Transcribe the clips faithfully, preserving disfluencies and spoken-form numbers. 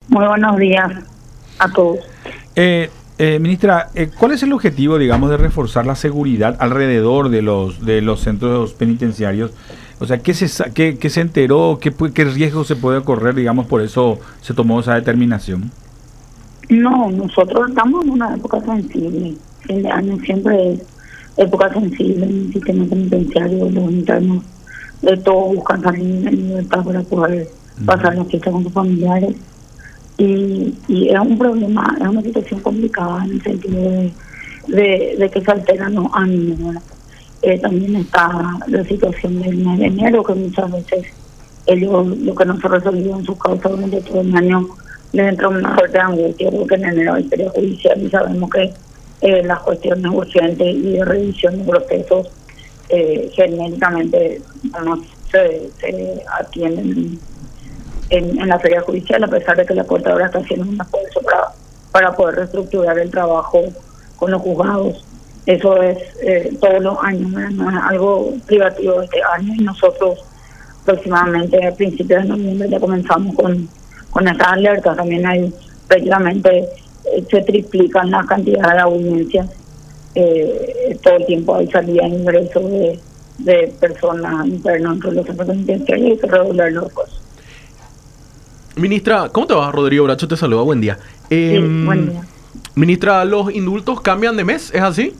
Muy buenos días a todos. Eh, eh, ministra, eh, ¿cuál es el objetivo, digamos, de reforzar la seguridad alrededor de los de los centros penitenciarios? O sea, ¿qué se sa- qué, qué se enteró? ¿Qué, pu- qué riesgo se puede correr? Digamos, por eso se tomó esa determinación. No, nosotros estamos en una época sensible. Fin de año siempre es época sensible en el sistema penitenciario. Los internos de todos buscan salir en libertad para poder pasar la fiesta con sus familiares. Y, y es un problema, es una situación complicada en el sentido de, de, de que se alteran los ánimos, ¿verdad? Eh, también está la situación del mes de enero, que muchas veces ellos, lo que no se resolvió en sus causas durante todo el año, les entra una fuerte angustia, porque en enero hay feria judicial y sabemos que eh, las cuestiones urgentes y de revisión de procesos eh, genéricamente no se, se atienden en, en la feria judicial, a pesar de que la Corte ahora está haciendo un esfuerzo para, para poder reestructurar el trabajo con los juzgados. Eso es eh, todos los años, ¿verdad? No es algo privativo de este año, y nosotros aproximadamente a principios de noviembre ya comenzamos con, con estas alertas. También hay prácticamente eh, se triplican la cantidad de audiencias, eh, todo el tiempo hay salida e ingreso de, de personas internas entre los centros penitenciarios y hay que regular los cosas. Ministra, ¿cómo te va? Rodrigo Bracho te saluda, buen día. Eh, Sí, buen día. Ministra, ¿los indultos cambian de mes? ¿Es así?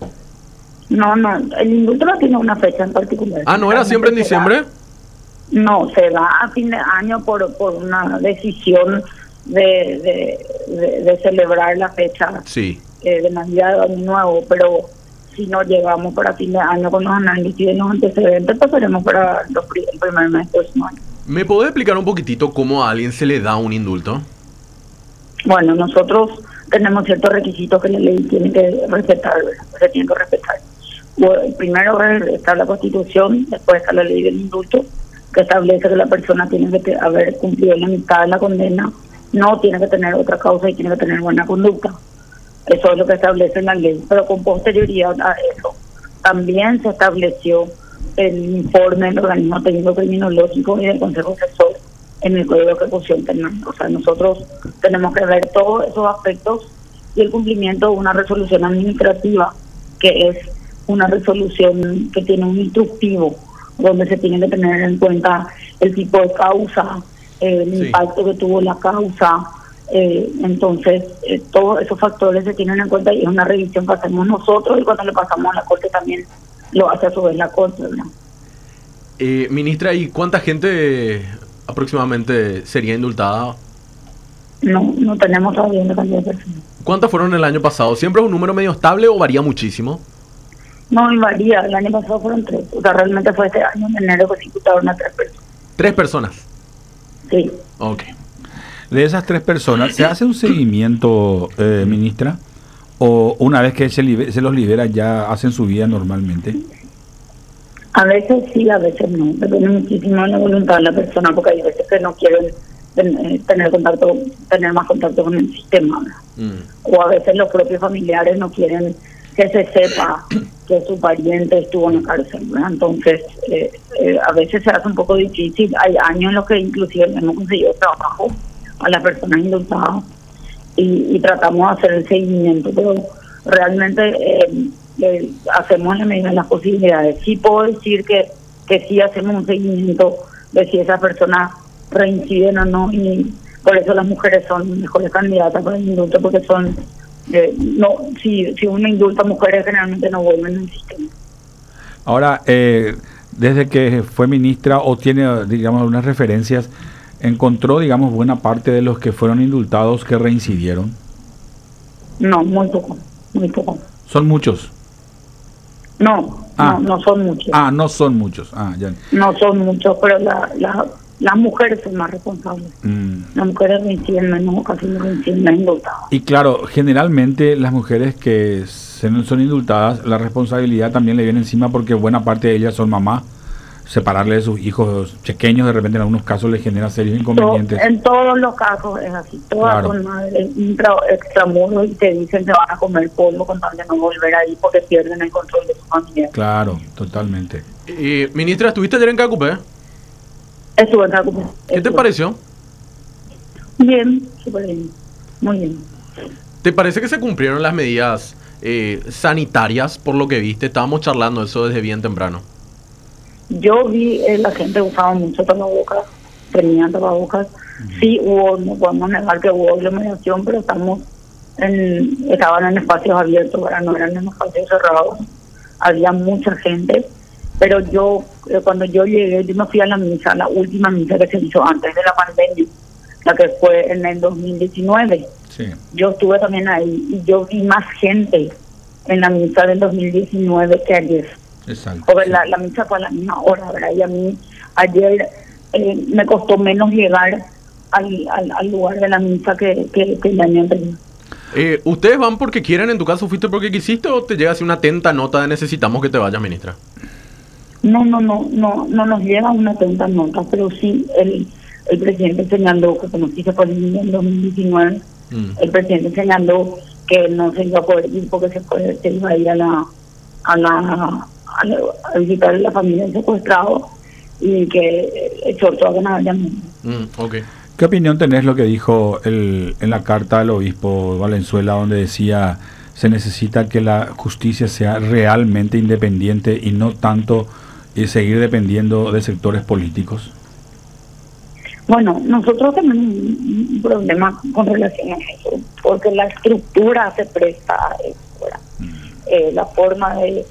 No, no, el indulto no tiene una fecha en particular. Ah, ¿no era siempre en diciembre? No, se va a fin de año por, por una decisión de, de, de, de celebrar la fecha Sí. eh, de Navidad o Año Nuevo, pero si no llegamos para fin de año con los análisis y los antecedentes, pasaremos para los pri- el primer mes del próximo año. ¿Me podés explicar un poquitito cómo a alguien se le da un indulto? Bueno, nosotros tenemos ciertos requisitos que la ley tiene que respetar, ¿verdad? Se tiene que respetar. Bueno, primero está la Constitución, después está la ley del indulto, que establece que la persona tiene que te- haber cumplido la mitad de la condena, no tiene que tener otra causa y tiene que tener buena conducta. Eso es lo que establece la ley. Pero con posterioridad a eso, también se estableció el informe del organismo técnico criminológico y del Consejo Asesor en el Código de Ejecución Penal. O sea, nosotros tenemos que ver todos esos aspectos y el cumplimiento de una resolución administrativa, que es una resolución que tiene un instructivo, donde se tiene que tener en cuenta el tipo de causa, eh, el Sí. impacto que tuvo la causa. Eh, entonces, eh, todos esos factores se tienen en cuenta y es una revisión que hacemos nosotros, y cuando le pasamos a la Corte también lo hace a su vez la Corte, ¿no? Eh, ministra, ¿y cuánta gente aproximadamente sería indultada? No, no tenemos todavía una cantidad de personas. ¿Cuántas fueron el año pasado? ¿Siempre es un número medio estable o varía muchísimo? No, y varía. El año pasado fueron tres. O sea, realmente fue este año, en enero, que se imputaron a tres personas. Tres personas. Sí. Ok. De esas tres personas, ¿se hace un seguimiento, eh, ministra? ¿O una vez que se, libe- se los libera ya hacen su vida normalmente? A veces sí, a veces no. Depende muchísimo de la voluntad de la persona, porque hay veces que no quieren ten- tener contacto, tener más contacto con el sistema, ¿verdad? Mm. O a veces los propios familiares no quieren que se sepa que su pariente estuvo en la cárcel, ¿verdad? Entonces, eh, eh, a veces se hace un poco difícil. Hay años en los que inclusive hemos conseguido trabajo a las personas indultadas y, y tratamos de hacer el seguimiento, pero realmente eh, eh, hacemos en la medida de las posibilidades. Sí puedo decir que, que sí hacemos un seguimiento de si esas personas reinciden o no, y por eso las mujeres son mejores candidatas para el indulto, porque son eh, no si si uno indulta a mujeres, generalmente no vuelven al sistema. Ahora, eh, desde que fue ministra o tiene, digamos, algunas referencias, ¿encontró, digamos, buena parte de los que fueron indultados que reincidieron? No, muy poco, muy poco. ¿Son muchos? No, Ah. no, no son muchos. Ah, no son muchos. Ah, ya. No son muchos, pero la, la, las mujeres son más responsables. Mm. Las mujeres reinciden menos, casi no reinciden las indultadas. Y claro, generalmente las mujeres que se- son indultadas, la responsabilidad también le viene encima porque buena parte de ellas son mamás. Separarle de sus hijos pequeños de repente en algunos casos les genera serios To- inconvenientes. en todos los casos es así. Todas Claro. son madres intra, extramuros y te dicen que van a comer polvo con tal de no volver ahí porque pierden el control de su familia. Claro, totalmente. Eh, ministra, ¿estuviste ayer en Cacupé? Estuve en Cacupé. ¿Qué te Estuve. pareció? Bien, súper bien, muy bien. ¿Te parece que se cumplieron las medidas eh, sanitarias por lo que viste? Estábamos charlando eso desde bien temprano. Yo vi eh, la gente usaba mucho tapabocas, tenían tapabocas. Sí hubo, no podemos negar que hubo aglomeración, pero estamos en, estaban en espacios abiertos, ahora no eran en espacios cerrados. Había mucha gente, pero yo, eh, cuando yo llegué, yo me fui a la misa, la última misa que se hizo antes de la pandemia, la que fue en el dos mil diecinueve. Sí. Yo estuve también ahí y yo vi más gente en la misa del dos mil diecinueve que ayer. Exacto. Porque Sí. la, la misa fue a la misma hora, ¿verdad? Y a mí ayer eh, me costó menos llegar al, al, al lugar de la misa que, que, que el año anterior. Eh, ¿Ustedes van porque quieren? ¿En tu caso fuiste porque quisiste o te llega así una atenta nota de necesitamos que te vayas, ministra? No, no, no, no, no nos llega una tanta nota, pero sí el, el presidente señaló que como sí se fue en dos mil diecinueve, mm. el presidente señaló que no se iba a poder ir porque se, fue, se iba a ir a la a la a, la, a visitar a la familia del secuestrado y que exhortó a que no vayan. Mm, okay. ¿Qué opinión tenés lo que dijo el, en la carta del obispo Valenzuela, donde decía se necesita que la justicia sea realmente independiente y no tanto eh, seguir dependiendo de sectores políticos? Bueno, nosotros tenemos un problema con relación a eso, porque la estructura se presta a eso, mm. eh, la forma de,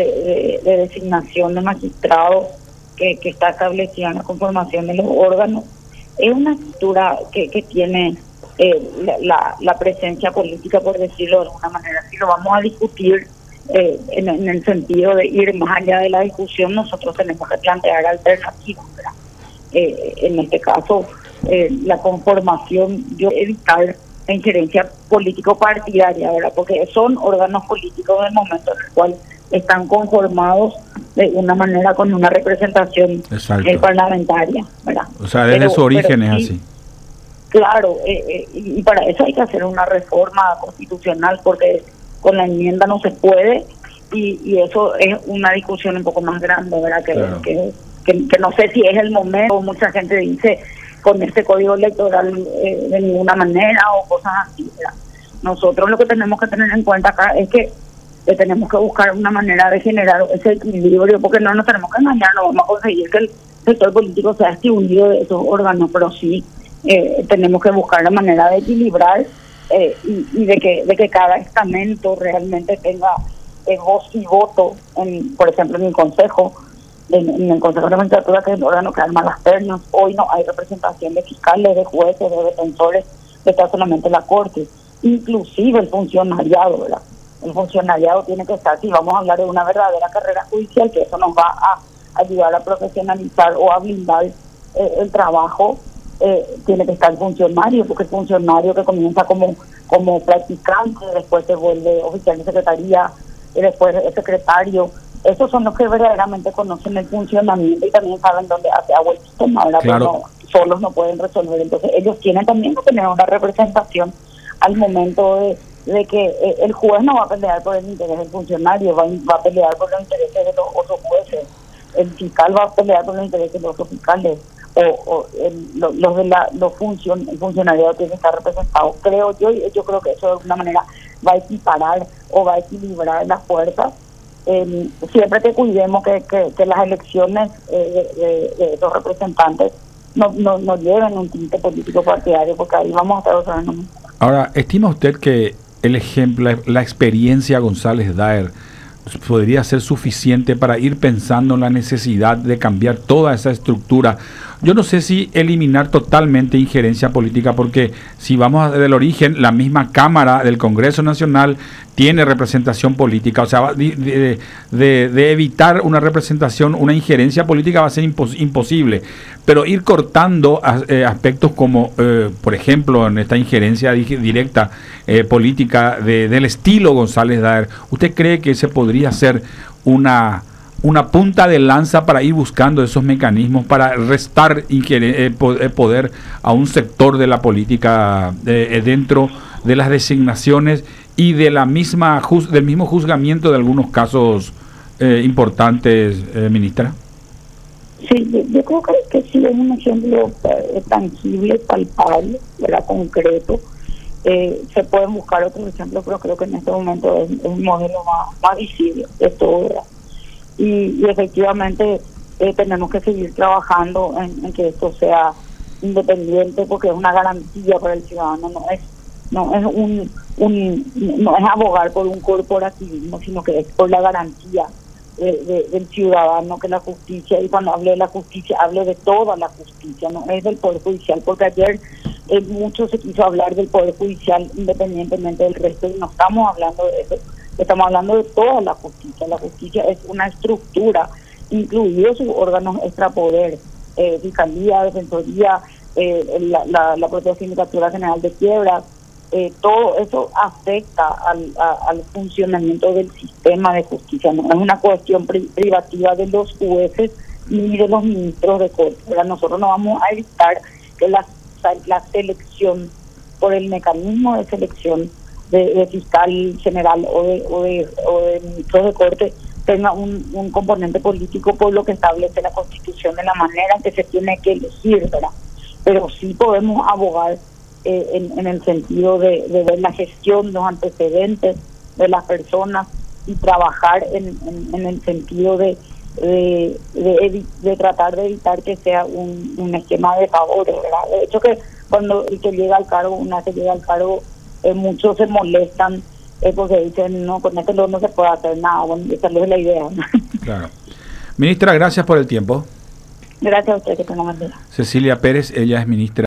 de, de designación de magistrados que, que está establecida en la conformación de los órganos es una estructura que, que tiene eh, la, la, la presencia política, por decirlo de alguna manera. Si lo vamos a discutir eh, en, en el sentido de ir más allá de la discusión, nosotros tenemos que plantear alternativas, ¿verdad? Eh, en este caso, eh, la conformación, yo evitar la injerencia político-partidaria, ¿verdad? Porque son órganos políticos del momento en el cual están conformados de una manera con una representación eh, parlamentaria, ¿verdad? O sea, desde pero, su origen es sí, así. Claro, eh, eh, y para eso hay que hacer una reforma constitucional, porque con la enmienda no se puede, y, y eso es una discusión un poco más grande, ¿verdad? Que, claro. que, que, que no sé si es el momento, mucha gente dice con este código electoral eh, de ninguna manera o cosas así, ¿verdad? Nosotros lo que tenemos que tener en cuenta acá es que que tenemos que buscar una manera de generar ese equilibrio, porque no nos tenemos que engañar, no vamos a conseguir que el sector político sea excluido de esos órganos, pero sí eh, tenemos que buscar la manera de equilibrar eh, y, y de que de que cada estamento realmente tenga eh, voz y voto, en, por ejemplo, en el Consejo, en, en el Consejo de la Magistratura, que es el órgano que arma las ternas. Hoy no hay representación de fiscales, de jueces, de defensores, que está solamente la Corte, inclusive el funcionariado, ¿verdad? El funcionariado tiene que estar, si vamos a hablar de una verdadera carrera judicial, que eso nos va a ayudar a profesionalizar o a blindar eh, el trabajo, eh, tiene que estar el funcionario, porque el funcionario que comienza como como practicante, después se vuelve oficial de secretaría, y después es secretario. Esos son los que verdaderamente conocen el funcionamiento y también saben dónde hace agua el sistema, ¿verdad? Claro. Pero no, solos no pueden resolver. Entonces ellos tienen también que tener una representación al momento de de que eh, el juez no va a pelear por el interés del funcionario, va, va a pelear por los intereses de los otros jueces, el fiscal va a pelear por los intereses de los otros fiscales, o, o el, lo, los de la los funcion, el funcionariado tiene que estar representado. Creo yo, y yo creo que eso de alguna manera va a equiparar o va a equilibrar las fuerzas, eh, siempre que cuidemos que, que, que las elecciones eh, de, de, de esos representantes no, no, no lleven un tinte político partidario, porque ahí vamos a estar otra vez. ¿No? Ahora, ¿estima usted que el ejemplo, la experiencia González Daer podría ser suficiente para ir pensando en la necesidad de cambiar toda esa estructura? Yo no sé si eliminar totalmente injerencia política, porque si vamos del origen, la misma Cámara del Congreso Nacional tiene representación política, o sea, de, de, de evitar una representación, una injerencia política va a ser impos, imposible, pero ir cortando eh, aspectos como, eh, por ejemplo, en esta injerencia directa eh, política de, del estilo González Daer, ¿usted cree que ese podría ser una... una punta de lanza para ir buscando esos mecanismos para restar eh, poder a un sector de la política eh, dentro de las designaciones y de la misma del mismo juzgamiento de algunos casos eh, importantes, eh, ministra? Sí, yo, yo creo que, que sí es un ejemplo eh, tangible, palpable, ¿verdad? Concreto. Eh, se pueden buscar otros ejemplos, pero creo que en este momento es, es un modelo más, más visible de todo, ¿verdad? Y, y efectivamente eh, tenemos que seguir trabajando en, en que esto sea independiente, porque es una garantía para el ciudadano, no es no es un, un no es abogar por un corporativismo, sino que es por la garantía de, de, del ciudadano, que la justicia, y cuando hable de la justicia, hable de toda la justicia, no es del Poder Judicial, porque ayer eh, mucho se quiso hablar del Poder Judicial independientemente del resto, y no estamos hablando de eso, estamos hablando de toda la justicia. La justicia es una estructura, incluidos sus órganos extrapoder, eh, Fiscalía, Defensoría, eh, la, la, la propia Sindicatura General de Quiebras. Eh, todo eso afecta al, a, al funcionamiento del sistema de justicia. No es una cuestión pri privativa de los jueces ni de los ministros de corte. Pero nosotros no vamos a evitar que la, la selección, por el mecanismo de selección de, de fiscal general o de, o de, o de ministros de corte, tenga un, un componente político, por lo que establece la Constitución, de la manera en que se tiene que elegir, ¿verdad? Pero sí podemos abogar eh, en, en el sentido de, de ver la gestión, los antecedentes de las personas, y trabajar en, en, en el sentido de de, de, de tratar de evitar que sea un, un esquema de favores, ¿verdad? De hecho, que cuando el que llega al cargo, una que llega al cargo, eh, muchos se molestan eh, porque dicen, no, con este no, no se puede hacer nada. Bueno, esa es la idea, ¿no? Claro. Ministra, gracias por el tiempo. Gracias a usted, que tengan buen día. Cecilia Pérez, ella es ministra